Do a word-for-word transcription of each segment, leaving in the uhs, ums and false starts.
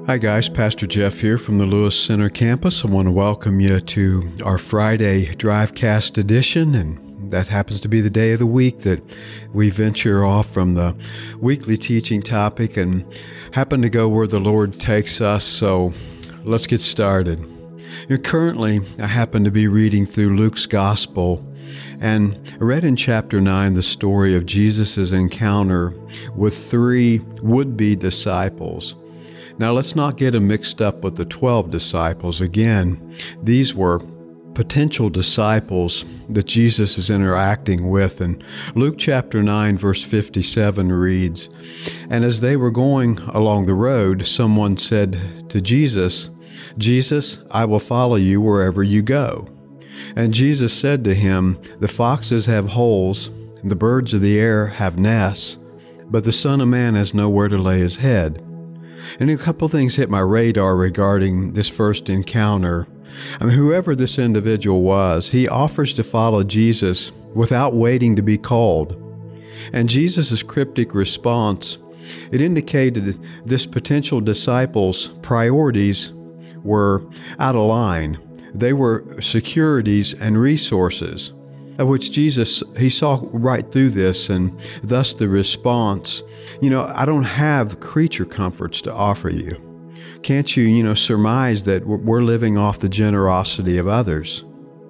Hi guys, Pastor Jeff here from the Lewis Center campus. I want to welcome you to our Friday Drivecast edition, and that happens to be the day of the week that we venture off from the weekly teaching topic and happen to go where the Lord takes us. So let's get started. You know, currently, I happen to be reading through Luke's Gospel, and I read in chapter nine the story of Jesus' encounter with three would-be disciples. Now, let's not get them mixed up with the twelve disciples. Again, these were potential disciples that Jesus is interacting with. And Luke chapter nine, verse fifty-seven reads, "And as they were going along the road, someone said to Jesus, 'Jesus, I will follow you wherever you go.' And Jesus said to him, 'The foxes have holes, and the birds of the air have nests, but the Son of Man has nowhere to lay his head.'" And a couple things hit my radar regarding this first encounter. I mean, whoever this individual was, he offers to follow Jesus without waiting to be called. And Jesus' cryptic response, it indicated this potential disciple's priorities were out of line. They were securities and resources, of which Jesus, he saw right through this, and thus the response, you know, I don't have creature comforts to offer you. Can't you, you know, surmise that we're living off the generosity of others?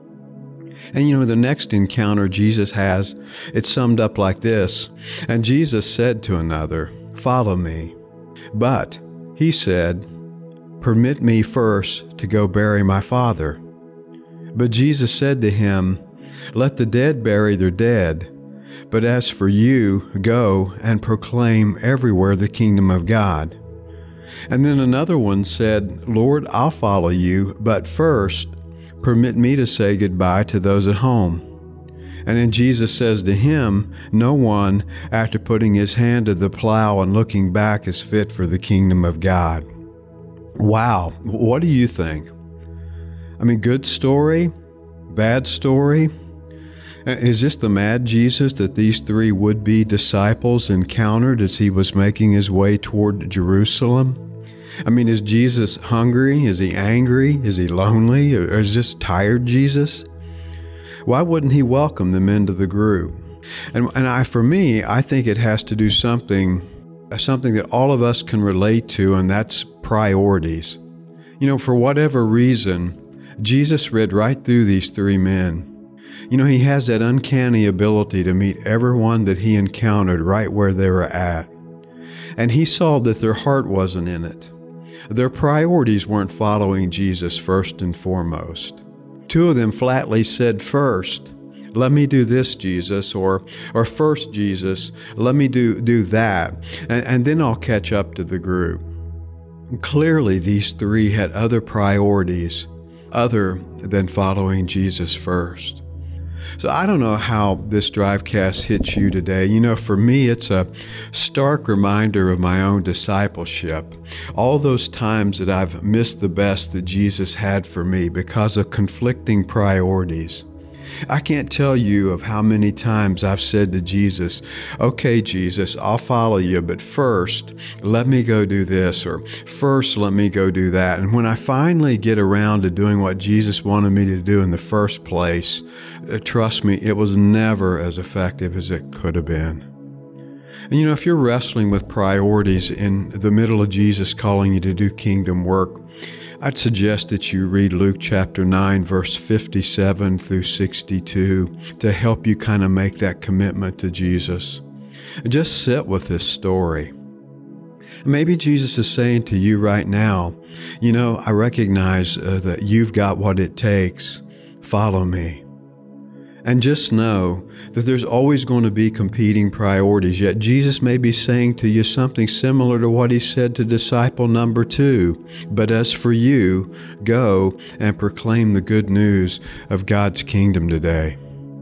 And, you know, the next encounter Jesus has, it's summed up like this, "And Jesus said to another, 'Follow me.' But he said, 'Permit me first to go bury my father.' But Jesus said to him, 'Let the dead bury their dead. But as for you, go and proclaim everywhere the kingdom of God.' And then another one said, 'Lord, I'll follow you, but first permit me to say goodbye to those at home.' And then Jesus says to him, 'No one, after putting his hand to the plow and looking back, is fit for the kingdom of God.'" Wow, what do you think? I mean, good story? Bad story? Is this the mad Jesus that these three would-be disciples encountered as he was making his way toward Jerusalem? I mean, is Jesus hungry? Is he angry? Is he lonely? Or is this tired Jesus? Why wouldn't he welcome them into the group? And, and I, for me, I think it has to do something, something that all of us can relate to, and that's priorities. You know, for whatever reason, Jesus read right through these three men. You know, he has that uncanny ability to meet everyone that he encountered right where they were at. And he saw that their heart wasn't in it. Their priorities weren't following Jesus first and foremost. Two of them flatly said first, "Let me do this, Jesus," or or first, Jesus, let me do, do that, and, and then I'll catch up to the group. Clearly, these three had other priorities other than following Jesus first. So I don't know how this Drivecast hits you today. You know, for me, it's a stark reminder of my own discipleship. All those times that I've missed the best that Jesus had for me because of conflicting priorities. I can't tell you of how many times I've said to Jesus, "Okay, Jesus, I'll follow you, but first, let me go do this," or "First, let me go do that." And when I finally get around to doing what Jesus wanted me to do in the first place, uh, trust me, it was never as effective as it could have been. And you know, if you're wrestling with priorities in the middle of Jesus calling you to do kingdom work, I'd suggest that you read Luke chapter nine, verse fifty-seven through sixty-two to help you kind of make that commitment to Jesus. Just sit with this story. Maybe Jesus is saying to you right now, you know, I recognize uh, that you've got what it takes. Follow me. And just know that there's always going to be competing priorities, yet Jesus may be saying to you something similar to what he said to disciple number two. "But as for you, go and proclaim the good news of God's kingdom today."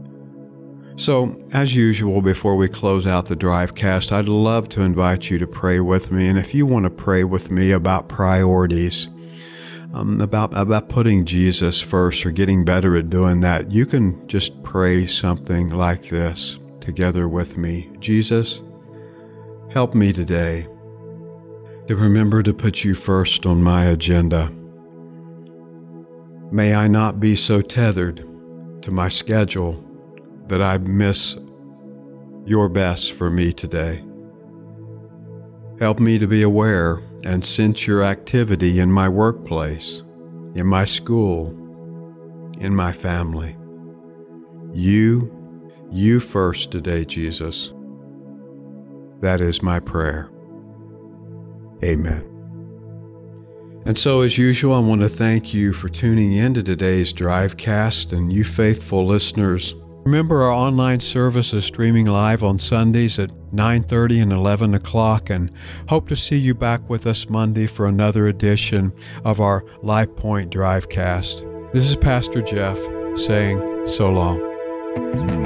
So, as usual, before we close out the Drivecast, I'd love to invite you to pray with me. And if you want to pray with me about priorities, Um, about about putting Jesus first or getting better at doing that, you can just pray something like this together with me. Jesus, help me today to remember to put you first on my agenda. May I not be so tethered to my schedule that I miss your best for me today. Help me to be aware and sense your activity in my workplace, in my school, in my family. You, you first today, Jesus. That is my prayer. Amen. And so, as usual, I want to thank you for tuning in to today's Drivecast, and you faithful listeners. Remember, our online service is streaming live on Sundays at nine thirty and eleven o'clock, and hope to see you back with us Monday for another edition of our Life Point Drivecast. This is Pastor Jeff saying so long.